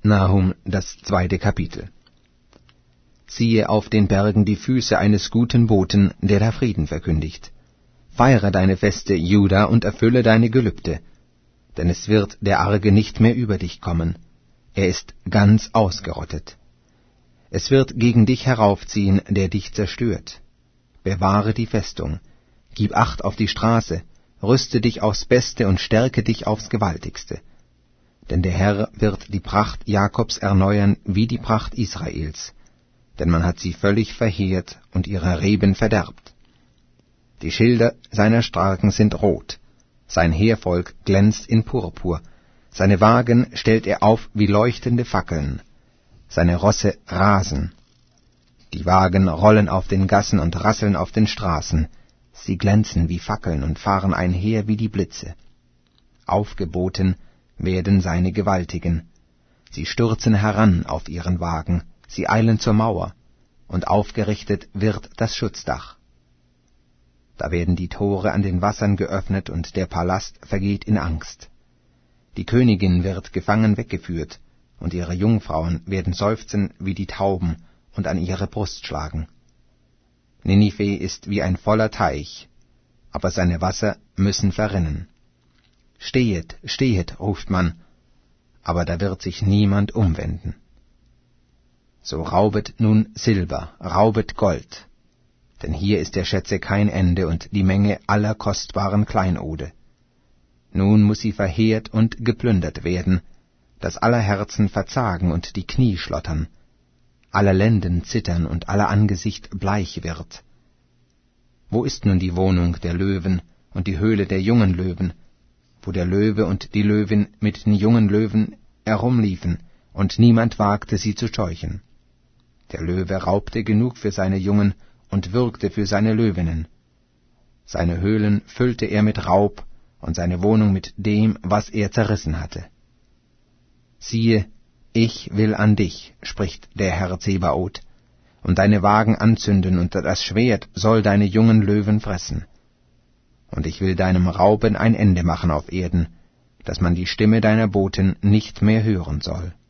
Nahum, das 2. Kapitel. Siehe auf den Bergen die Füße eines guten Boten, der da Frieden verkündigt. Feiere deine Feste, Juda, und erfülle deine Gelübde. Denn es wird der Arge nicht mehr über dich kommen. Er ist ganz ausgerottet. Es wird gegen dich heraufziehen, der dich zerstört. Bewahre die Festung. Gib Acht auf die Straße. Rüste dich aufs Beste und stärke dich aufs Gewaltigste. Denn der Herr wird die Pracht Jakobs erneuern wie die Pracht Israels. Denn man hat sie völlig verheert und ihre Reben verderbt. Die Schilder seiner Starken sind rot. Sein Heervolk glänzt in Purpur. Seine Wagen stellt er auf wie leuchtende Fackeln. Seine Rosse rasen. Die Wagen rollen auf den Gassen und rasseln auf den Straßen. Sie glänzen wie Fackeln und fahren einher wie die Blitze. Aufgeboten werden seine Gewaltigen. Sie stürzen heran auf ihren Wagen, sie eilen zur Mauer, und aufgerichtet wird das Schutzdach. Da werden die Tore an den Wassern geöffnet, und der Palast vergeht in Angst. Die Königin wird gefangen weggeführt, und ihre Jungfrauen werden seufzen wie die Tauben und an ihre Brust schlagen. Ninive ist wie ein voller Teich, aber seine Wasser müssen verrinnen. Stehet, stehet, ruft man, aber da wird sich niemand umwenden. So raubet nun Silber, raubet Gold, denn hier ist der Schätze kein Ende und die Menge aller kostbaren Kleinode. Nun muß sie verheert und geplündert werden, dass aller Herzen verzagen und die Knie schlottern, aller Lenden zittern und aller Angesicht bleich wird. Wo ist nun die Wohnung der Löwen und die Höhle der jungen Löwen, wo der Löwe und die Löwin mit den jungen Löwen herumliefen, und niemand wagte sie zu scheuchen? Der Löwe raubte genug für seine Jungen und würgte für seine Löwinnen. Seine Höhlen füllte er mit Raub und seine Wohnung mit dem, was er zerrissen hatte. Siehe, ich will an dich, spricht der Herr Zebaoth, und deine Wagen anzünden, und das Schwert soll deine jungen Löwen fressen. Und ich will deinem Rauben ein Ende machen auf Erden, dass man die Stimme deiner Boten nicht mehr hören soll.